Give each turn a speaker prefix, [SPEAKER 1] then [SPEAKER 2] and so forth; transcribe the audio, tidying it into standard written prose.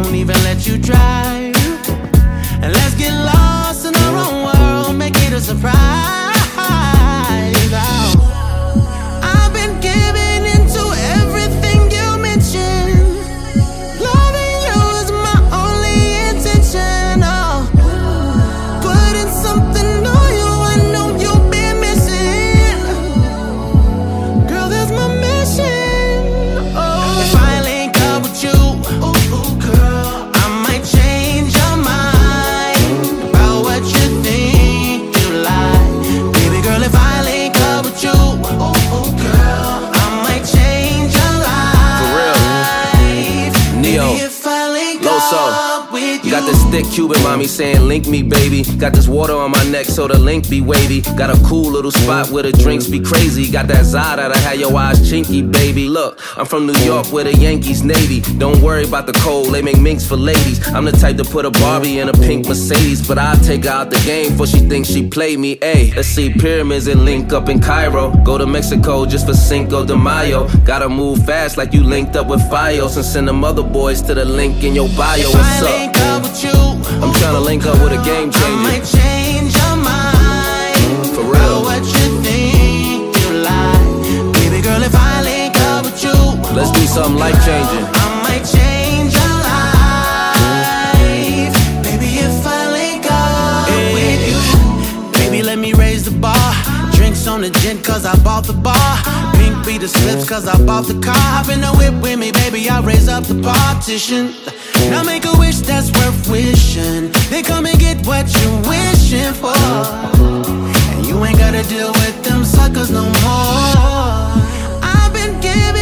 [SPEAKER 1] won't even let you drive. And let's get lost in our own world, make it a surprise. I've been giving into everything you mentioned. Loving you is my only intention. Oh, putting something on you I know you've been missing. Girl, that's my mission. Oh, if I link up with you, girl, I might change your mind about what you think you like. Baby girl, if I link up with you, girl, I might change your life.
[SPEAKER 2] For real. Neo.
[SPEAKER 1] Baby, if I link
[SPEAKER 2] Loso.
[SPEAKER 1] up with you.
[SPEAKER 2] Got this thick Cuban mommy saying link me baby. Got this water on my neck so the link be wavy. Got a cool little spot where the drinks be crazy. Got that Zada that had your eyes chinky baby. Look, I'm from New York where the Yankees Navy. Don't worry about the cold, they make minks for ladies. I'm the type to put a Barbie in a pink Mercedes, but I'll take her out the game before she thinks she played me. Ayy, let's see pyramids and link up in Cairo. Go to Mexico just for Cinco de Mayo. Gotta move fast like you linked up with Fios, and send them other boys to the link in your bio. What's up?
[SPEAKER 1] With you,
[SPEAKER 2] I'm tryna link up with a game
[SPEAKER 1] I
[SPEAKER 2] changer.
[SPEAKER 1] might change your mind.
[SPEAKER 2] For real.
[SPEAKER 1] About what you think you like. Baby girl, if I link up with you,
[SPEAKER 2] Let's do something life changing.
[SPEAKER 1] I might change your life. Baby, if I link up with you. Baby, let me raise the bar. Drinks on the gin cause I bought the bar. Pink be the slips cause I bought the car. Hop in the whip with me, baby, I raise up the partition. Now make a wish that's worth wishing. Then come and get what you're wishing for. And you ain't gotta deal with them suckers no more. I've been giving